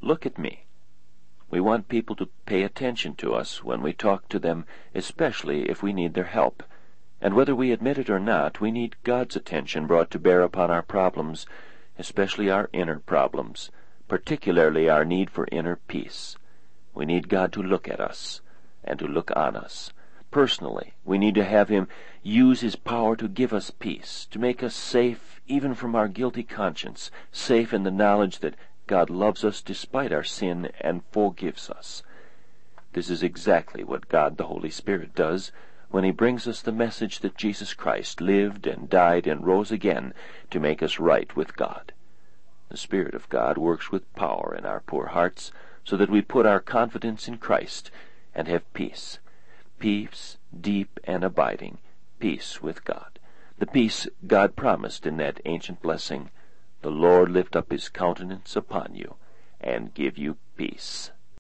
Look at me. We want people to pay attention to us when we talk to them, especially if we need their help. And whether we admit it or not, we need God's attention brought to bear upon our problems, especially our inner problems, particularly our need for inner peace. We need God to look at us and to look on us. Personally, we need to have Him use His power to give us peace, to make us safe even from our guilty conscience, safe in the knowledge that God loves us despite our sin and forgives us. This is exactly what God the Holy Spirit does when He brings us the message that Jesus Christ lived and died and rose again to make us right with God. The Spirit of God works with power in our poor hearts so that we put our confidence in Christ and have peace. Peace deep and abiding, peace with God. The peace God promised in that ancient blessing, "The Lord lift up His countenance upon you and give you peace."